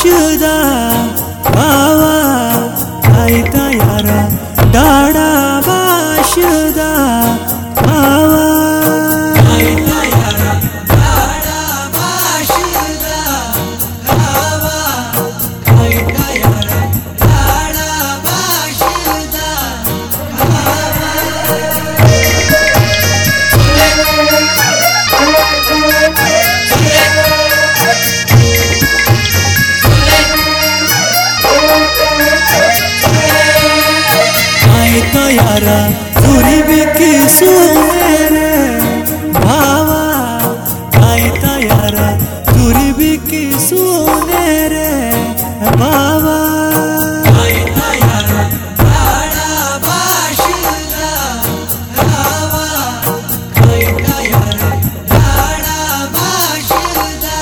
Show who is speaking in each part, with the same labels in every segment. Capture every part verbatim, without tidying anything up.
Speaker 1: बाशुदा बावा आयता यारा डाड़ा बाशुदा बावा आयता यारा डाड़ा बाशुदा बावा आयता यारा डाड़ा बाशुदा आयता यारा तुरी बिकी सुनेरे बावा आयता यारा तुरी बिकी सुनेरे बावा आयता यारा डाड़ा बाशुदा बावा आयता यारा डाड़ा बाशुदा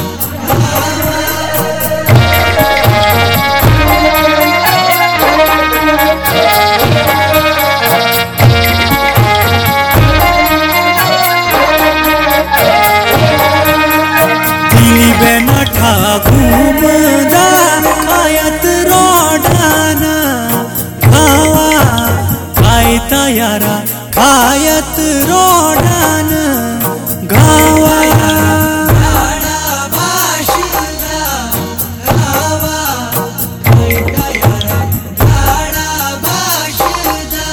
Speaker 1: बेनठा घूमदा आयत रोडाना गावा आयता यारा आयत रोडाना गावा डाड़ा बाशुदा गावा आयता यारा डाड़ा बाशुदा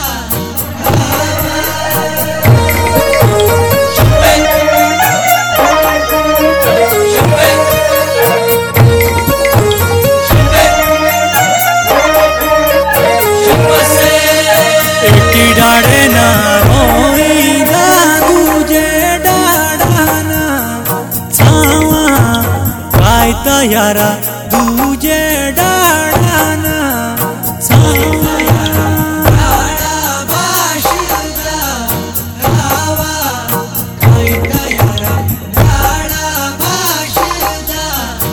Speaker 1: डाड़े ना रोईदा दूजे डाड़ाना छावा आयता यारा दूजे डाड़ाना छावा डाड़ा बाशुदा गावा आयता यारा डाड़ा बाशुदा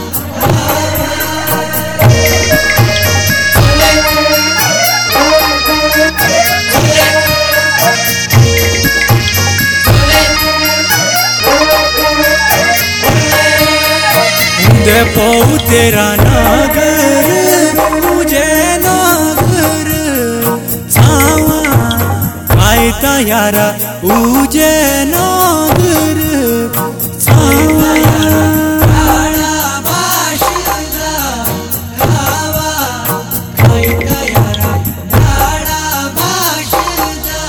Speaker 1: पौ तेरा नागर मुझे नागर छावा आयता यारा उजे नागर छावा डाड़ा बाशुदा गावा आयता यारा डाड़ा बाशुदा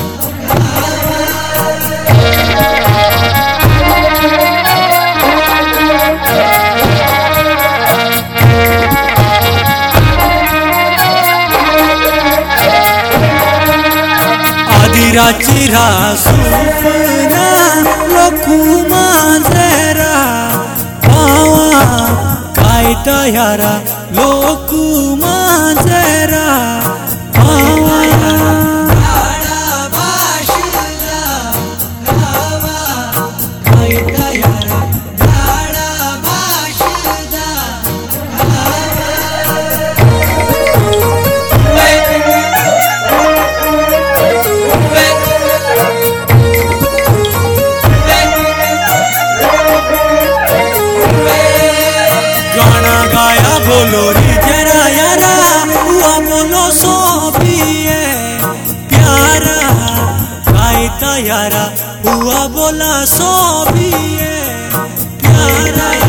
Speaker 1: चिरा सुफना लोकुमा जरा बावा आयता यारा लोकुमा जरा बावा डाड़ा बाशुदा गावा आयता यारा डाड़ा बाशुदा बोलो री जरा यारा हुआ बोलो सो पिए प्यारा आयता यारा हुआ बोला सो पिए प्यारा।